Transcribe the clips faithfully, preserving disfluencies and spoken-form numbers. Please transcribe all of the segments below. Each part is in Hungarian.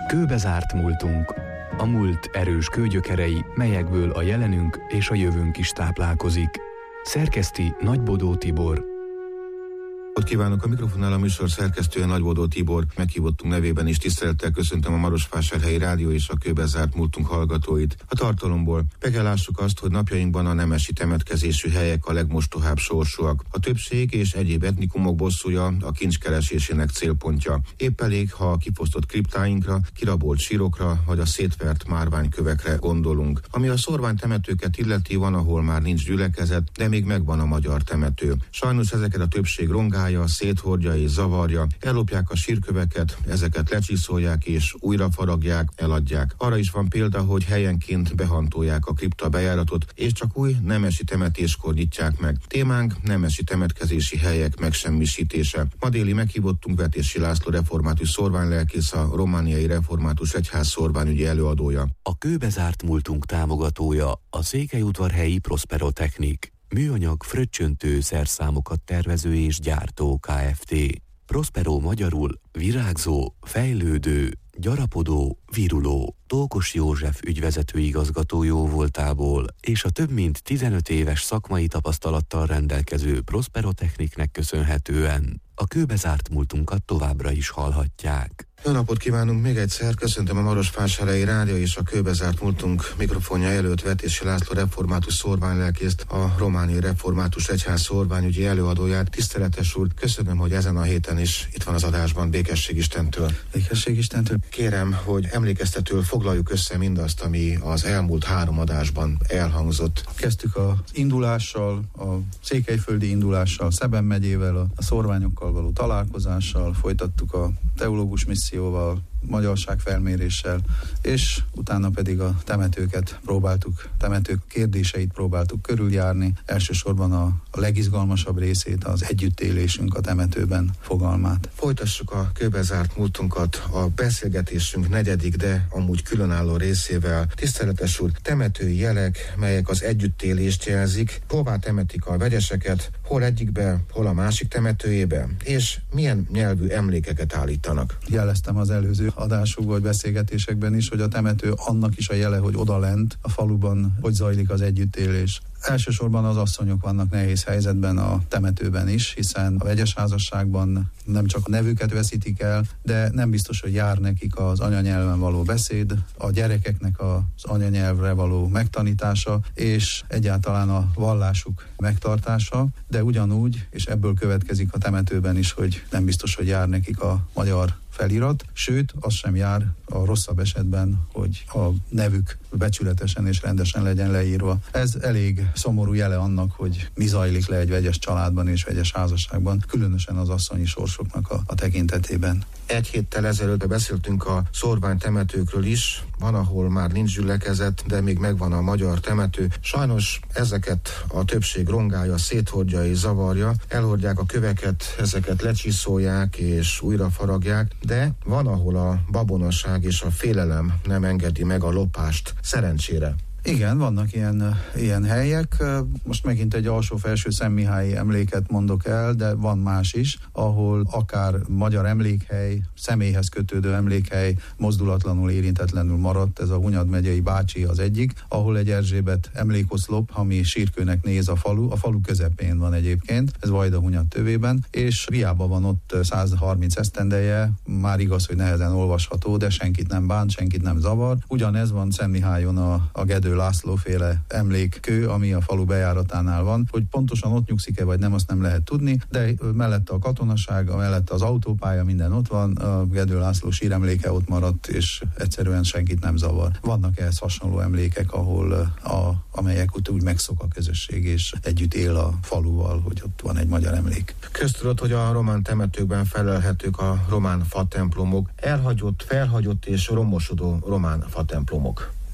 Kőbe zárt múltunk. A múlt erős kőgyökerei, melyekből a jelenünk és a jövőnk is táplálkozik. Szerkeszti Nagybodó Tibor. Kívánok, a mikrofonnál a műsor szerkesztője Nagybodó Tibor. Meghívottunk nevében is tisztelettel köszöntöm a Marosvásárhelyi Rádió és a Kőbe zárt múltunk hallgatóit. A tartalomból be kell lássuk azt, hogy napjainkban a nemesi temetkezésű helyek a legmostohább sorsúak. A többség és egyéb etnikumok bosszúja a kincs keresésének célpontja. Épp elég, ha a kifosztott kriptáinkra, kirabolt sírokra vagy a szétvert márványkövekre gondolunk. Ami a szorványtemetőket illeti, van, ahol már nincs gyülekezet, de még megvan a magyar temető. Sajnos ezeket a többség rongálja, széthordja és zavarja, ellopják a sírköveket, ezeket lecsiszolják és újra faragják, eladják. Arra is van példa, hogy helyenként behantolják a kripta bejáratot, és csak új nemesi temetéskor nyitják meg. Témánk nemesi temetkezési helyek megsemmisítése. Ma déli meghívottunk Vetési László református szorványlelkész, a Romániai Református Egyház szorványügyi előadója. A Kőbe zárt múltunk támogatója a Székelyudvarhelyi Prosperotechnik, műanyag fröccsöntő szerszámokat tervező és gyártó Kft. Prospero magyarul virágzó, fejlődő, gyarapodó, viruló. Tókos József ügyvezető igazgató jóvoltából és a több mint tizenöt éves szakmai tapasztalattal rendelkező Prosperotechniknek köszönhetően a Kőbe zárt múltunkat továbbra is hallhatják. Jó napot kívánunk még egyszer, köszöntöm a Marosvásárhelyi Rádió és a Kőbe zárt múltunk mikrofonja előtt Vetési László református szorványlelkészt, a Romániai Református Egyház szorványügyi előadóját. Tiszteletes úr, köszönöm, hogy ezen a héten is itt van az adásban. Békesség Istentől. Békesség Istentől. Kérem, hogy emlékeztetőül foglaljuk össze mindazt, ami az elmúlt három adásban elhangzott. Kezdtük az indulással, a székelyföldi indulással, Szeben megyével, a szorványokkal való találkozással, folytattuk a teológus misszióval, magyarságfelméréssel, és utána pedig a temetőket próbáltuk, temetők kérdéseit próbáltuk körüljárni, elsősorban a, a legizgalmasabb részét, az együttélésünk a temetőben fogalmát. Folytassuk a Kőbe zárt múltunkat a beszélgetésünk negyedik, de amúgy különálló részével. Tiszteletes úr, temetői jelek, melyek az együttélést jelzik, hová temetik a vegyeseket, hol egyikbe, hol a másik temetőjébe, és milyen nyelvű emlékeket állítanak. Jeleztem az előző adásokban vagy beszélgetésekben is, hogy a temető annak is a jele, hogy odalent a faluban hogy zajlik az együttélés. Elsősorban az asszonyok vannak nehéz helyzetben a temetőben is, hiszen a vegyes házasságban nem csak a nevüket veszítik el, de nem biztos, hogy jár nekik az anyanyelven való beszéd, a gyerekeknek az anyanyelvre való megtanítása, és egyáltalán a vallásuk megtartása, de ugyanúgy, és ebből következik a temetőben is, hogy nem biztos, hogy jár nekik a magyar felirat, sőt, az sem jár a rosszabb esetben, hogy a nevük becsületesen és rendesen legyen leírva. Ez elég szomorú jele annak, hogy mi zajlik le egy vegyes családban és vegyes házasságban, különösen az asszonyi sorsoknak a, a tekintetében. Egy héttel ezelőtt beszéltünk a szorványtemetőkről is, van, ahol már nincs gyülekezet, de még megvan a magyar temető. Sajnos ezeket a többség rongálja, széthordja és zavarja, elhordják a köveket, ezeket lecsiszolják és újra faragják, de van, ahol a babonaság és a félelem nem engedi meg a lopást, szerencsére. Igen, vannak ilyen, ilyen helyek. Most megint egy alsó-felső Szentmihályi emléket mondok el, de van más is, ahol akár magyar emlékhely, személyhez kötődő emlékhely mozdulatlanul, érintetlenül maradt. Ez a Hunyad megyei Bácsi az egyik, ahol egy Erzsébet emlékoszlop, ami sírkőnek néz a falu. A falu közepén van egyébként, ez Vajdahunyad tövében, és hiába van ott száz harminc esztendeje, már igaz, hogy nehezen olvasható, de senkit nem bánt, senkit nem zavar. Ugyanez van Szentmihályon a, a Gedő László féle emlékkő, ami a falu bejáratánál van, hogy pontosan ott nyugszik-e vagy nem, azt nem lehet tudni, de mellette a katonaság, mellette az autópálya, minden ott van, a Gedő László síremléke ott maradt, és egyszerűen senkit nem zavar. Vannak ehhez hasonló emlékek, ahol a, amelyek úgy, úgy megszok a közösség, és együtt él a faluval, hogy ott van egy magyar emlék. Köztudott, hogy a román temetőkben felelhetők a román fatemplomok, elhagyott, felhagyott és romosodó román fatemplomok.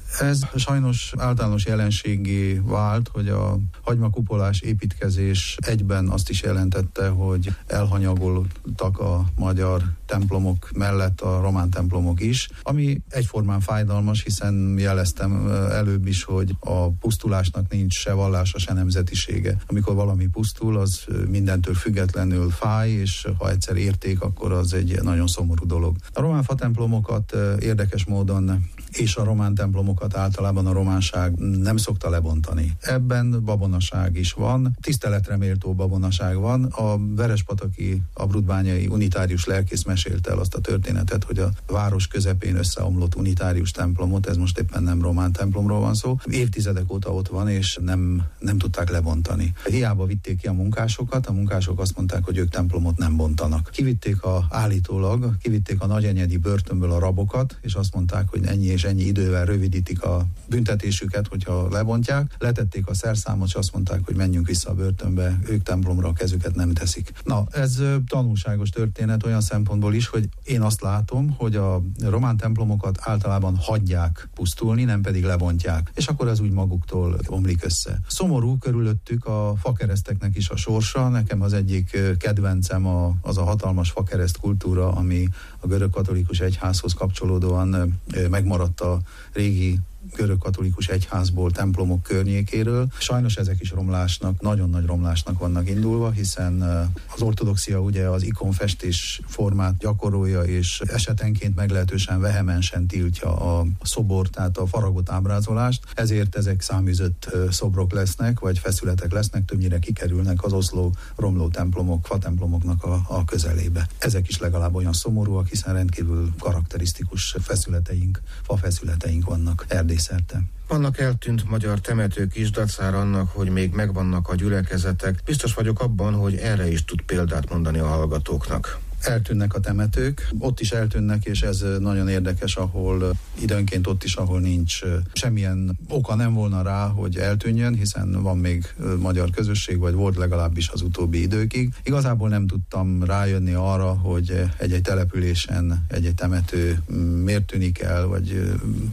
Ez sajnos általános jelenségé vált, hogy a hagymakupolás építkezés egyben azt is jelentette, hogy elhanyagoltak a magyar templomok mellett a román templomok is, ami egyformán fájdalmas, hiszen jeleztem előbb is, hogy a pusztulásnak nincs se vallása, se nemzetisége. Amikor valami pusztul, az mindentől függetlenül fáj, és ha egyszer érték, akkor az egy nagyon szomorú dolog. A román fatemplomokat érdekes módon és a román templomokat általában a románság nem szokta lebontani. Ebben babonaság is van, tiszteletre méltó babonaság van. A verespataki, abrudbányai unitárius lelkész mesélte el azt a történetet, hogy a város közepén összeomlott unitárius templomot, ez most éppen nem román templomról van szó, évtizedek óta ott van, és nem, nem tudták lebontani. Hiába vitték ki a munkásokat, a munkások azt mondták, hogy ők templomot nem bontanak. Kivitték a, állítólag, kivitték a nagyenyedi börtönből a rabokat, és azt mondták, hogy ennyi és ennyi idővel rövidítik a büntetésüket, hogyha lebontják. Letették a szerszámot, és azt mondták, hogy menjünk vissza a börtönbe, ők templomra a kezüket nem teszik. Na, ez tanulságos történet olyan szempontból is, hogy én azt látom, hogy a román templomokat általában hagyják pusztulni, nem pedig lebontják, és akkor ez úgy maguktól omlik össze. Szomorú körülöttük a fakereszteknek is a sorsa. Nekem az egyik kedvencem a, az a hatalmas fakereszt kultúra, ami a görögkatolikus egyházhoz kapcsolódóan megmaradt a régi görögkatolikus egyházból, templomok környékéről. Sajnos ezek is romlásnak, nagyon nagy romlásnak vannak indulva, hiszen az ortodoxia ugye az ikonfestés formát gyakorolja, és esetenként meglehetősen vehemensen tiltja a szobor, tehát a faragott ábrázolást, ezért ezek száműzött szobrok lesznek, vagy feszületek lesznek, többnyire kikerülnek az oszló romló templomok, fatemplomoknak a, a közelébe. Ezek is legalább olyan szomorúak, hiszen rendkívül karakterisztikus feszületeink, fafeszületeink vannak Erdélyszerte. Vannak eltűnt magyar temetők is, dacára annak, hogy még megvannak a gyülekezetek. Biztos vagyok abban, hogy erre is tud példát mondani a hallgatóknak. Eltűnnek a temetők, ott is eltűnnek, és ez nagyon érdekes, ahol időnként ott is, ahol nincs semmilyen oka nem volna rá, hogy eltűnjön, hiszen van még magyar közösség, vagy volt legalábbis az utóbbi időkig. Igazából nem tudtam rájönni arra, hogy egy-egy településen egy-egy temető miért tűnik el, vagy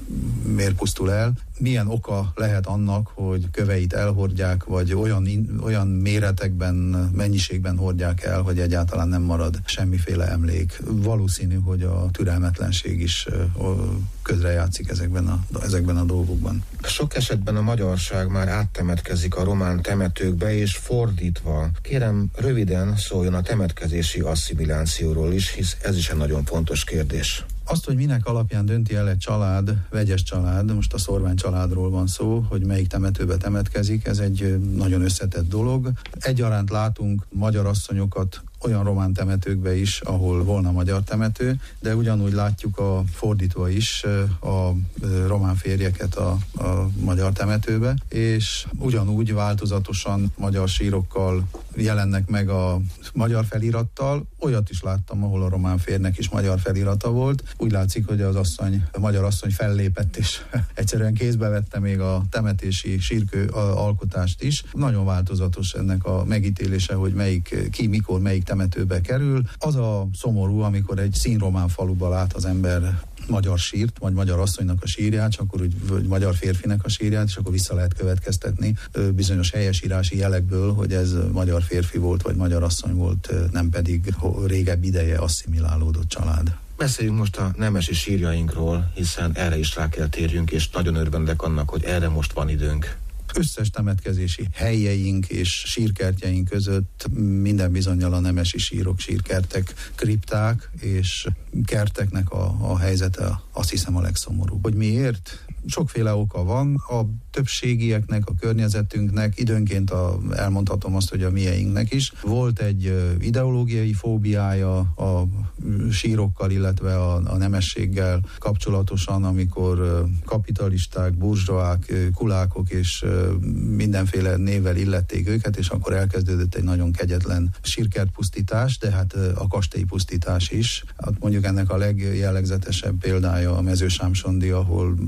miért pusztul el. Milyen oka lehet annak, hogy köveit elhordják, vagy olyan, olyan méretekben, mennyiségben hordják el, hogy egyáltalán nem marad semmiféle emlék. Valószínű, hogy a türelmetlenség is közrejátszik ezekben a, ezekben a dolgokban. Sok esetben a magyarság már áttemetkezik a román temetőkbe, és fordítva. Kérem, röviden szóljon a temetkezési asszimilációról is, hisz ez is egy nagyon fontos kérdés. Azt, hogy minek alapján dönti el egy család, vegyes család, most a Szorvány családról van szó, hogy melyik temetőbe temetkezik, ez egy nagyon összetett dolog. Egyaránt látunk magyar asszonyokat olyan román temetőkbe is, ahol volna magyar temető, de ugyanúgy látjuk a fordítva is a román férjeket a, a magyar temetőbe, és ugyanúgy változatosan magyar sírokkal jelennek meg a magyar felirattal. Olyat is láttam, ahol a román férnek is magyar felirata volt. Úgy látszik, hogy az asszony, a magyar asszony fellépett, és egyszerűen kézbe vette még a temetési sírkő alkotást is. Nagyon változatos ennek a megítélése, hogy melyik, ki, mikor, melyik temetőbe kerül. Az a szomorú, amikor egy színromán faluba lát az ember magyar sírt, vagy magyar asszonynak a sírját, és akkor úgy, vagy magyar férfinek a sírját, és akkor vissza lehet következtetni bizonyos helyesírási jelekből, hogy ez magyar férfi volt, vagy magyar asszony volt, nem pedig régebb ideje asszimilálódott család. Beszéljünk most a nemesi sírjainkról, hiszen erre is rá kell térjünk, és nagyon örvendek annak, hogy erre most van időnk. Összes temetkezési helyeink és sírkertjeink között minden bizonnyal a nemesi sírok, sírkertek, kripták és kerteknek a, a helyzete azt hiszem a legszomorúbb. Hogy miért? Sokféle oka van. A többségieknek, a környezetünknek, időnként a, elmondhatom azt, hogy a mieinknek is. Volt egy ideológiai fóbiája a sírokkal, illetve a, a nemességgel kapcsolatosan, amikor kapitalisták, burzsóák, kulákok és mindenféle névvel illették őket, és akkor elkezdődött egy nagyon kegyetlen sírkertpusztítás, de hát a kastélypusztítás is. Hát mondjuk ennek a legjellegzetesebb példája a Mezősámsondi, ahol nem is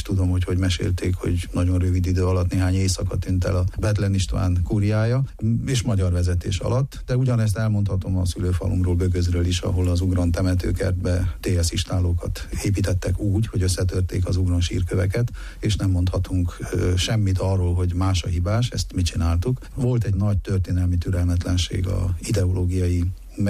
is tudom, hogy hogy mesélték, hogy nagyon rövid idő alatt, néhány éjszaka tűnt el a Bethlen István kúriája, és magyar vezetés alatt, de ugyanezt elmondhatom a szülőfalumról, Bögözről is, ahol az ugron temetőkertbe té es istálókat építettek úgy, hogy összetörték az ugron sírköveket, és nem mondhatunk ö, semmit arról, hogy más a hibás, ezt mi csináltuk. Volt egy nagy történelmi türelmetlenség a ideológiai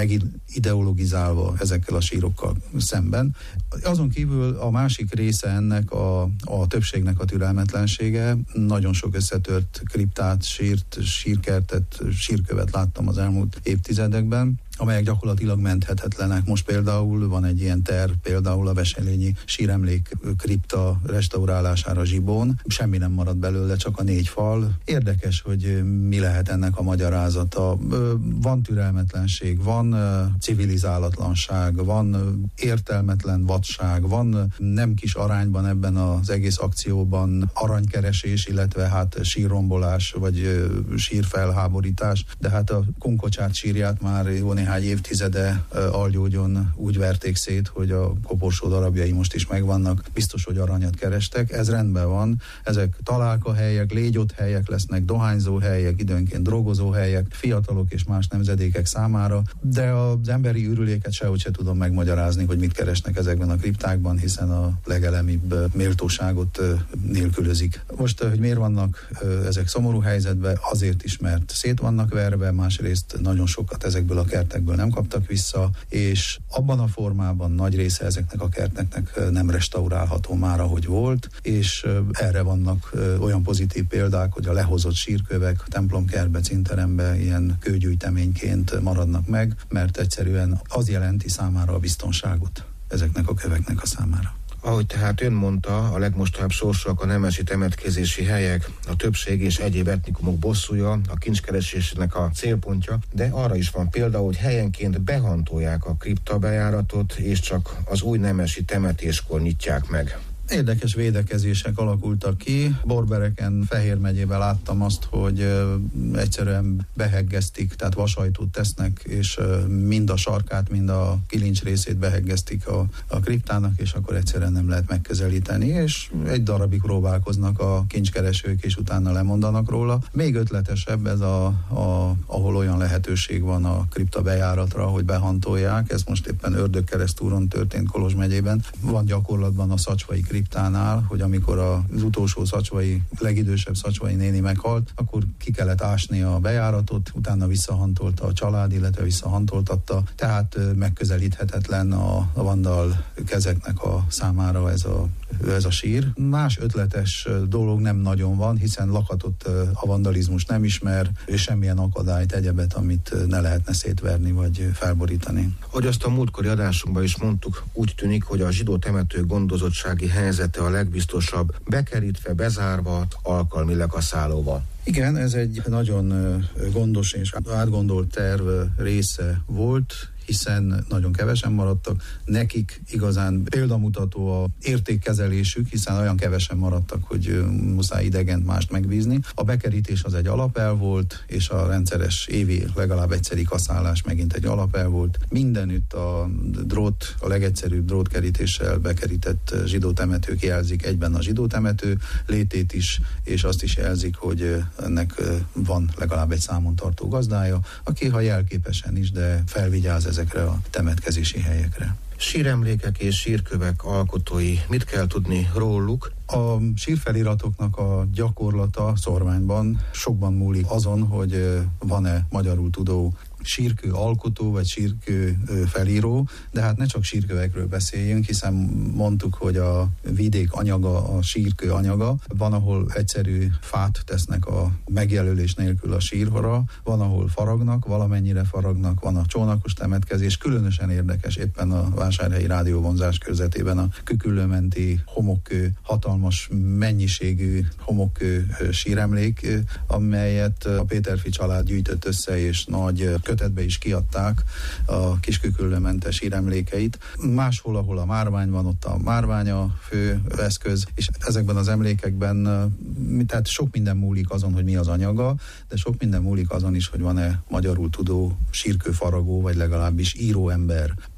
megideologizálva ezekkel a sírokkal szemben. Azon kívül a másik része ennek a, a többségnek a türelmetlensége. Nagyon sok összetört kriptát, sírt, sírkertet, sírkövet láttam az elmúlt évtizedekben, amelyek gyakorlatilag menthetetlenek. Most például van egy ilyen terv, például a Veselényi síremlék kripta restaurálására Zsibón. Semmi nem marad belőle, csak a négy fal. Érdekes, hogy mi lehet ennek a magyarázata. Van türelmetlenség, van civilizálatlanság, van értelmetlen vadság, van nem kis arányban ebben az egész akcióban aranykeresés, illetve hát sírrombolás, vagy sírfelháborítás, de hát a Kunkocsát sírját már jó néhány évtizede Algyógyon úgy verték szét, hogy a koporsó darabjai most is megvannak, biztos, hogy aranyat kerestek, ez rendben van, ezek találkahelyek, légyotthelyek lesznek, dohányzóhelyek, időnként drogozóhelyek, fiatalok és más nemzedékek számára, de az emberi ürüléket sehogy se tudom megmagyarázni, hogy mit keresnek ezekben a kriptákban, hiszen a legelemibb méltóságot nélkülözik. Most, hogy miért vannak ezek szomorú helyzetben, azért is, mert szét vannak verve, másrészt nagyon sokat ezekből a kertekből nem kaptak vissza, és abban a formában nagy része ezeknek a kerteknek nem restaurálható már, ahogy volt, és erre vannak olyan pozitív példák, hogy a lehozott sírkövek a templomkertbe, cinterembe ilyen kőgyűjteményként maradnak meg, mert egyszerűen az jelenti számára a biztonságot ezeknek a köveknek a számára. Ahogy tehát ön mondta, a legmostanább sorsúak a nemesi temetkezési helyek, a többség és egyéb etnikumok bosszúja, a kincskeresésnek a célpontja, de arra is van példa, hogy helyenként behantolják a kripta bejáratot, és csak az új nemesi temetéskor nyitják meg. Érdekes védekezések alakultak ki. Borbereken, Fehér megyében láttam azt, hogy ö, egyszerűen beheggeztik, tehát vasajtót tesznek, és ö, mind a sarkát, mind a kilincs részét beheggeztik a, a kriptának, és akkor egyszerűen nem lehet megközelíteni, és egy darabig próbálkoznak a kincskeresők, és utána lemondanak róla. Még ötletesebb ez, a, a, ahol olyan lehetőség van a kripta bejáratra, hogy behantolják. Ez most éppen Ördögkeresztúron történt Kolozs megyében. Van gyakorlatban a szacsvai kriptánál, hogy amikor az utolsó szacsvai, legidősebb szacsvai néni meghalt, akkor ki kellett ásni a bejáratot, utána visszahantolta a család, illetve visszahantoltatta, tehát megközelíthetetlen a, a vandal kezeknek a számára ez a, ez a sír. Más ötletes dolog nem nagyon van, hiszen lakatot a vandalizmus nem ismer, és semmilyen akadályt, egyebet, amit ne lehetne szétverni vagy felborítani. Hogy azt a múltkori adásunkban is mondtuk, úgy tűnik, hogy a zsidó temető gondozottsági helyzete a legbiztosabb, bekerítve, bezárva, alkalmilag a szállóval. Igen, ez egy nagyon gondos és átgondolt terv része volt, hiszen nagyon kevesen maradtak. Nekik igazán példamutató a értékkezelésük, hiszen olyan kevesen maradtak, hogy muszáj idegent mást megbízni. A bekerítés az egy alapelv volt, és a rendszeres évi legalább egyszeri kaszálás megint egy alapelv volt. Mindenütt a drót, a legegyszerűbb drótkerítéssel bekerített zsidó temetők jelzik egyben a zsidó temető létét is, és azt is jelzik, hogy ennek van legalább egy számon tartó gazdája, aki ha jelképesen is, de felvigyáz ezekre a temetkezési helyekre. Síremlékek és sírkövek alkotói, mit kell tudni róluk? A sírfeliratoknak a gyakorlata szorványban sokban múlik azon, hogy van-e magyarul tudó sírkő alkotó, vagy sírkő felíró, de hát ne csak sírkövekről beszéljünk, hiszen mondtuk, hogy a vidék anyaga, a sírkő anyaga, van, ahol egyszerű fát tesznek a megjelölés nélkül a sírra, van, ahol faragnak, valamennyire faragnak, van a csónakos temetkezés, különösen érdekes éppen a vásárhelyi rádióvonzás körzetében a Küküllőmenti homokkő, hatalmas mennyiségű homokkő síremlék, amelyet a Péterfi család gyűjtött össze, és nagy kötetbe is kiadták a Kisküküllőmentes síremlékeit. Máshol, ahol a márvány van, ott a márvány a fő eszköz, és ezekben az emlékekben, tehát sok minden múlik azon, hogy mi az anyaga, de sok minden múlik azon is, hogy van-e magyarul tudó sírkőfaragó, vagy legalábbis íróember.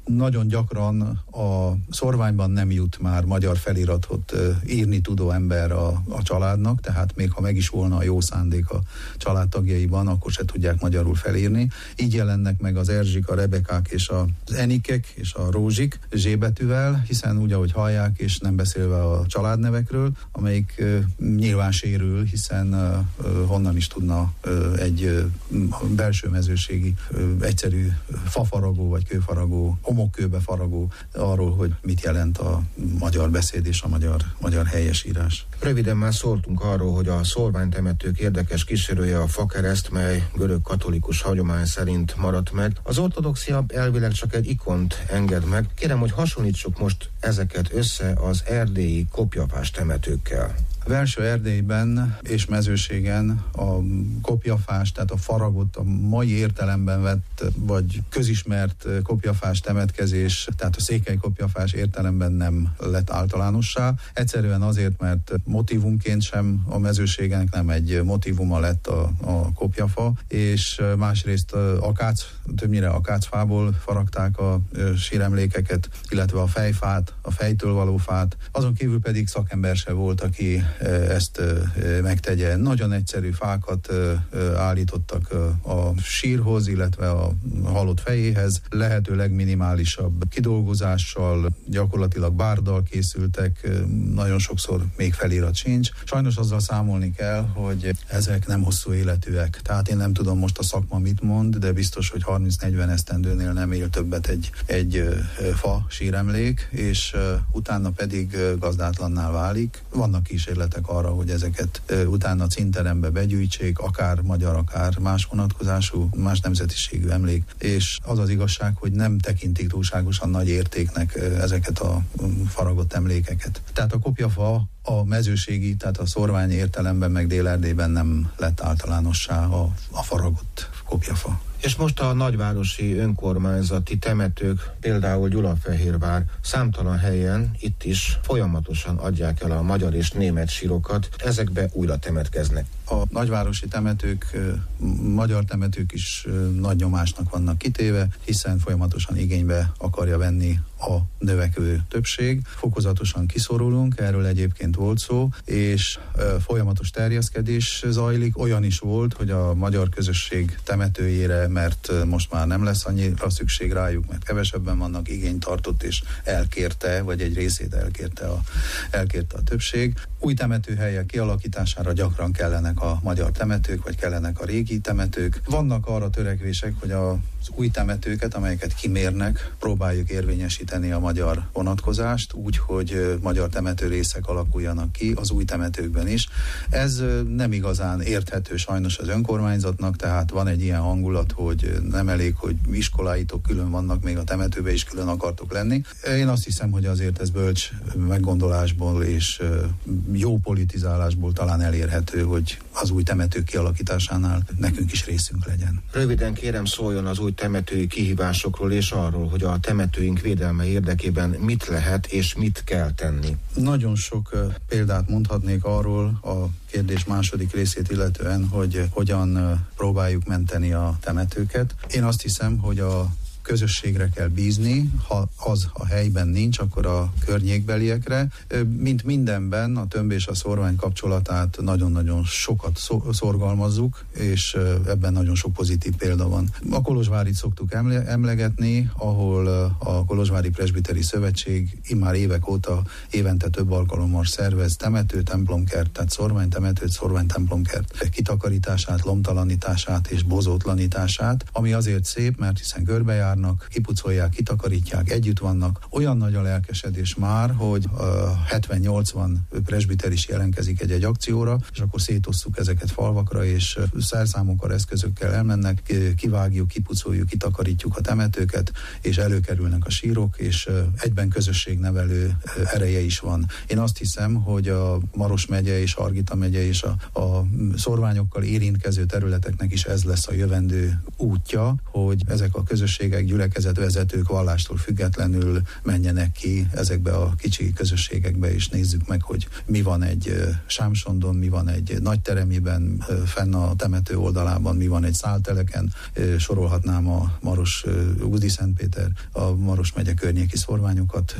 nagyon gyakran a szorványban nem jut már magyar feliratot írni tudó ember a, a családnak, tehát még ha meg is volna a jó szándék a családtagjaiban, akkor se tudják magyarul felírni. Így jelennek meg az Erzsik, a Rebekák és az Enikek és a Rózsik zsébetűvel, hiszen úgy, ahogy hallják, és nem beszélve a családnevekről, amelyik nyilván sérül, hiszen honnan is tudna egy belső mezőségi egyszerű fafaragó vagy kőfaragó, homokkőbe faragó arról, hogy mit jelent a magyar beszéd és a magyar, magyar helyesírás. Röviden már szóltunk arról, hogy a szorványtemetők érdekes kísérője a fakereszt, mely görög katolikus hagyomány szerint maradt meg. Az ortodoxia elvileg csak egy ikont enged meg. Kérem, hogy hasonlítsuk most ezeket össze az erdélyi kopjafás temetőkkel. A belső Erdélyben és mezőségen a kopjafás, tehát a faragott, a mai értelemben vett, vagy közismert kopjafás temetkezés, tehát a székely kopjafás értelemben nem lett általánossá. Egyszerűen azért, mert motívumként sem a mezőségenek nem egy motívuma lett a, a kopjafa, és másrészt akác, többnyire akácfából faragták a síremlékeket, illetve a fejfát, a fejtől való fát. Azon kívül pedig szakember se volt, aki ezt megtegye. Nagyon egyszerű fákat állítottak a sírhoz, illetve a halott fejéhez, lehető legminimálisabb kidolgozással, gyakorlatilag bárdal készültek, nagyon sokszor még felirat sincs. Sajnos azzal számolni kell, hogy ezek nem hosszú életűek. Tehát én nem tudom most a szakma mit mond, de biztos, hogy harminc-negyven esztendőnél nem él többet egy, egy fa síremlék, és utána pedig gazdátlanná válik. Vannak kísérletek arra, hogy ezeket utána cinterembe begyűjtsék, akár magyar, akár más vonatkozású, más nemzetiségű emlék, és az az igazság, hogy nem tekintik túlságosan nagy értéknek ezeket a faragott emlékeket. Tehát a kopjafa a mezőségi, tehát a szorvány értelemben meg Dél-Erdélyben nem lett általánossá a, a faragott kopjafa. És most a nagyvárosi önkormányzati temetők, például Gyulafehérvár számtalan helyen itt is folyamatosan adják el a magyar és német sírokat, ezekbe újra temetkeznek. A nagyvárosi temetők, magyar temetők is nagy nyomásnak vannak kitéve, hiszen folyamatosan igénybe akarja venni a növekvő többség. Fokozatosan kiszorulunk, erről egyébként volt szó, és folyamatos terjeszkedés zajlik. Olyan is volt, hogy a magyar közösség temetőjére, mert most már nem lesz annyira szükség rájuk, mert kevesebben vannak, igényt tartott és elkérte, vagy egy részét elkérte a, elkérte a többség. Új temetőhelyek kialakítására gyakran kellenek a magyar temetők, vagy kellenek a régi temetők. Vannak arra törekvések, hogy a az új temetőket, amelyeket kimérnek, próbáljuk érvényesíteni a magyar vonatkozást, úgy, hogy magyar temetőrészek alakuljanak ki az új temetőkben is. Ez nem igazán érthető sajnos az önkormányzatnak, tehát van egy ilyen hangulat, hogy nem elég, hogy iskoláitok külön vannak, még a temetőbe is külön akartok lenni. Én azt hiszem, hogy azért ez bölcs meggondolásból és jó politizálásból talán elérhető, hogy az új temetők kialakításánál nekünk is részünk legyen. Röviden kérem, szóljon az új temetői kihívásokról és arról, hogy a temetőink védelme érdekében mit lehet és mit kell tenni. Nagyon sok uh, példát mondhatnék arról a kérdés második részét illetően, hogy uh, hogyan uh, próbáljuk menteni a temetőket. Én azt hiszem, hogy a közösségre kell bízni, ha az a helyben nincs, akkor a környékbeliekre. Mint mindenben a tömb és a szorvány kapcsolatát nagyon-nagyon sokat szorgalmazzuk, és ebben nagyon sok pozitív példa van. A Kolozsvárit szoktuk emle- emlegetni, ahol a Kolozsvári Presbiteri Szövetség immár évek óta évente több alkalommal szervez temető, templomkert, tehát szorvány temetőt, szorvány templomkert kitakarítását, lomtalanítását és bozótlanítását, ami azért szép, mert hiszen körbejár, kipucolják, kitakarítják, együtt vannak. Olyan nagy a lelkesedés már, hogy uh, hetven-nyolcvan presbiter is jelentkezik egy-egy akcióra, és akkor szétosszuk ezeket falvakra, és uh, szerszámokkal, eszközökkel elmennek, kivágjuk, kipucoljuk, kitakarítjuk a temetőket, és előkerülnek a sírok, és uh, egyben közösségnevelő uh, ereje is van. Én azt hiszem, hogy a Maros megye és Hargita megye és a, a szorványokkal érintkező területeknek is ez lesz a jövendő útja, hogy ezek a közösségek emberek, gyülekezetvezetők vallástól függetlenül menjenek ki ezekbe a kicsi közösségekbe, és nézzük meg, hogy mi van egy Sámsondon, mi van egy Nagyteremiben, fenn a temető oldalában, mi van egy Szálteleken, sorolhatnám a Maros, Újdi-Szentpéter, a Maros megye környéki szorványokat.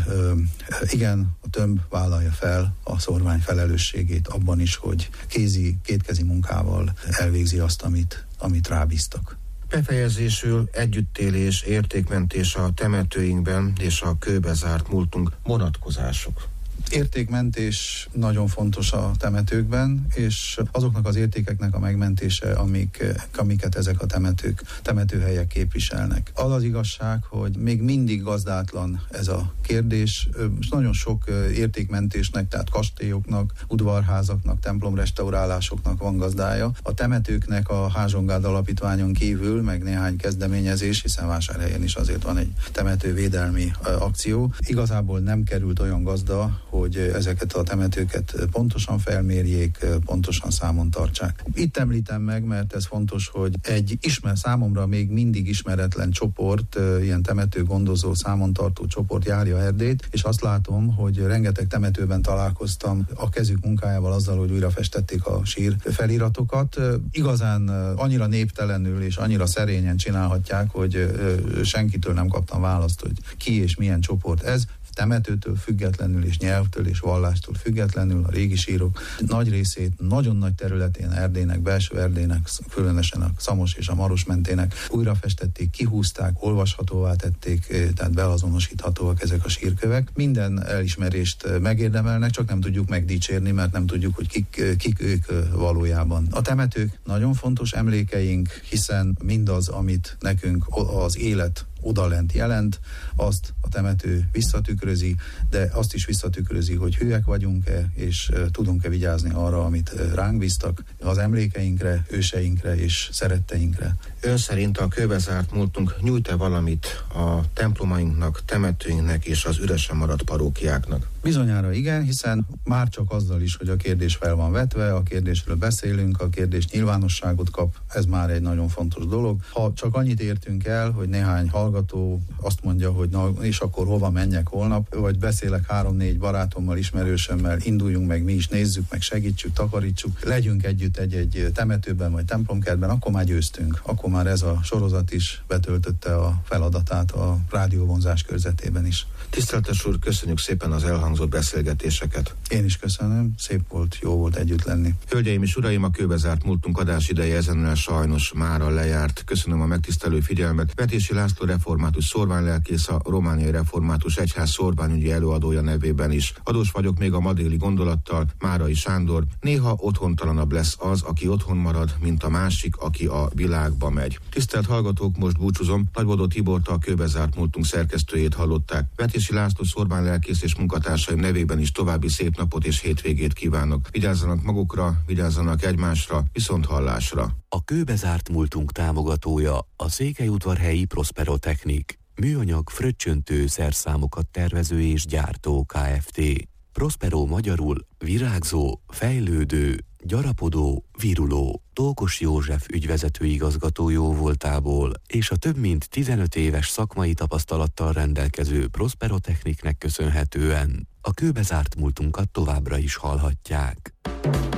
Igen, a tömb vállalja fel a szorvány felelősségét abban is, hogy kézi, kétkezi munkával elvégzi azt, amit, amit rábíztak. Befejezésül együttélés, értékmentés a temetőinkben és a kőbe zárt múltunk vonatkozások. Értékmentés nagyon fontos a temetőkben, és azoknak az értékeknek a megmentése, amik, amiket ezek a temetők, temetőhelyek képviselnek. Az az igazság, hogy még mindig gazdátlan ez a kérdés. Nagyon sok értékmentésnek, tehát kastélyoknak, udvarházaknak, templomrestaurálásoknak van gazdája. A temetőknek a Házsongárd Alapítványon kívül, meg néhány kezdeményezés, hiszen Vásárhelyen is azért van egy temetővédelmi akció. Igazából nem került olyan gazda, hogy ezeket a temetőket pontosan felmérjék, pontosan számon tartsák. Itt említem meg, mert ez fontos, hogy egy ismer, számomra még mindig ismeretlen csoport, ilyen temetőgondozó, számontartó csoport járja Erdélyt, és azt látom, hogy rengeteg temetőben találkoztam a kezük munkájával azzal, hogy újra festették a sír feliratokat. Igazán annyira néptelenül és annyira szerényen csinálhatják, hogy senkitől nem kaptam választ, hogy ki és milyen csoport ez. Temetőtől függetlenül és nyelvtől és vallástól függetlenül a régi sírok nagy részét, nagyon nagy területén Erdélynek, belső Erdélynek, különösen a Szamos és a Maros mentének újrafestették, kihúzták, olvashatóvá tették, tehát beazonosíthatóak ezek a sírkövek. Minden elismerést megérdemelnek, csak nem tudjuk megdicsérni, mert nem tudjuk, hogy kik, kik ők valójában. A temetők nagyon fontos emlékeink, hiszen mindaz, amit nekünk az élet odalent jelent, azt a temető visszatükrözi, de azt is visszatükrözi, hogy hűek vagyunk-e, és tudunk-e vigyázni arra, amit ránk bíztak, az emlékeinkre, őseinkre és szeretteinkre. Ön szerint a kőbe zárt múltunk nyújt-e valamit a templomainknak, temetőinknek és az üresen maradt parókiáknak? Bizonyára igen, hiszen már csak azzal is, hogy a kérdés fel van vetve, a kérdésről beszélünk, a kérdés nyilvánosságot kap, ez már egy nagyon fontos dolog. Ha csak annyit értünk el, hogy néhány hallgató azt mondja, hogy na, és akkor hova menjek holnap, vagy beszélek három-négy barátommal, ismerősömmel, induljunk meg mi is, nézzük meg, segítsük, takarítsuk, legyünk együtt egy-egy temetőben vagy templomkertben, akkor már győztünk. Akkor már ez a sorozat is betöltötte a feladatát a rádióvonzás körzetében is. Tiszteltes úr, köszönjük szépen az elhangzott beszélgetéseket. Én is köszönöm, szép volt, jó volt együtt lenni. Hölgyeim és uraim, a kőbe zárt múltunk adás ideje ezennel sajnos mára lejárt. Köszönöm a megtisztelő figyelmet. Vetési László református szorványlelkész, a Romániai Református Egyház szorványügyi előadója nevében is. Adós vagyok még a ma déli gondolattal, Márai Sándor. Néha otthontalanabb lesz az, aki otthon marad, mint a másik, aki a világba megy. Tisztelt hallgatók, most búcsúzom. Nagybodó Tibort, a kőbe zárt múltunk szerkesztőjét hallották. Vetési László szorványlelkész és munkatársaim nevében is további szép napot és hétvégét kívánok. Vigyázzanak magukra, vigyázzanak egymásra, viszont hallásra. A kőbe zárt múltunk támogatója a Székelyudvarhelyi Prospero Technik, műanyag fröccsöntő szerszámokat tervező és gyártó Kft. Prospero magyarul virágzó, fejlődő, gyarapodó, viruló. Tókos József ügyvezető igazgató jóvoltából és a több mint tizenöt éves szakmai tapasztalattal rendelkező Prospero Techniknek köszönhetően a kőbe zárt múltunkat továbbra is hallhatják.